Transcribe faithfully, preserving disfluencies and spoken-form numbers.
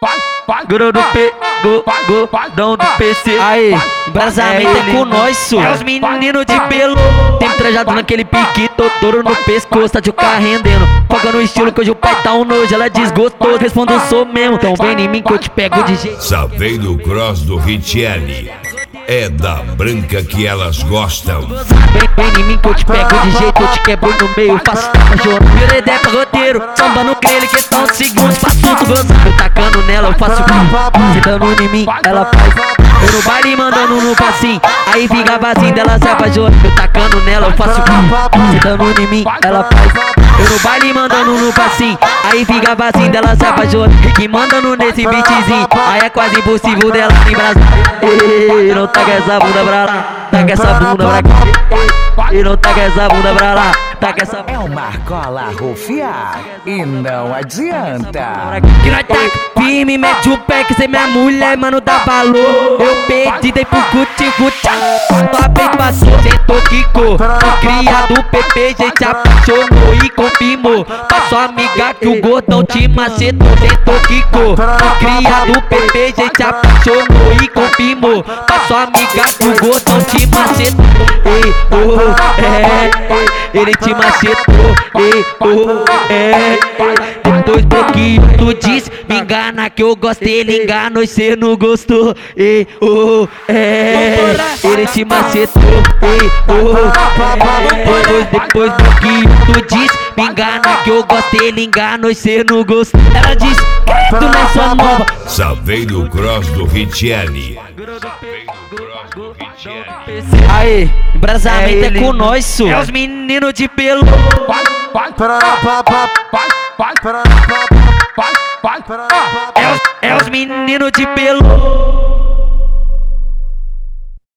Guru do P, go, go, dão do P C. Aí, embrasamento é, é com nós, su. É os meninos de pelo. Tem trajado naquele pique, touro no pescoço, tá de o carro rendendo. Foca no estilo que hoje o pai tá um nojo, ela desgostou. Respondo, sou mesmo, então vem em mim que eu te pego de jeito. Savei do cross do Richelli. É da branca que elas gostam. Vem, vem em mim que eu te pego de jeito, eu te quebro no meio, faço tapa choro. Virei ideia pra roteiro, samba no grelho, questão de segundos, faço tudo gozando. Eu tacando nela, eu faço o sentando em mim, ela faz. Eu no baile mandando no passinho, aí fica vazio dela se apaixona. Eu tacando nela, eu faço o sentando em mim, ela faz. Eu no baile mandando no passinho, aí fica vazio dela se apaixona. Que mandando nesse beatzinho, aí é quase impossível dela em Brasília. Ei, não taca essa bunda pra lá, taca essa bunda pra cá. E não taca essa bunda pra lá, taca essa bunda. É uma cola rufiar e não adianta. Que nós taca firme, mete o pé que cê minha mulher, mano, dá valor. Eu pedi, dei pro guti, guti. Tua peito passou, sentou, quicou. O cria do P P, gente apaixonou e confirmou. Pra sua amiga que o gordão te macetou, sentou, quicou. O cria do P P, gente apaixonou e confirmou. Pra sua amiga que o gordão te macetou. Ei, oh, é, ele te macetou. Ei, oh, é, depois bloqueio, tu diz, me engana que eu gosto, ele enganou e cê não gostou. Ei, oh, é, ele te macetou. Ei, oh, depois, depois bloqueio, tu diz, me engana que eu gosto, ele enganou e cê não gostou. Ela diz, credo nessa nova. Savei do cross do Richelli. Aí, embrasamento é, é com nós, su. É os meninos de pelo. É os, é os meninos de pelo.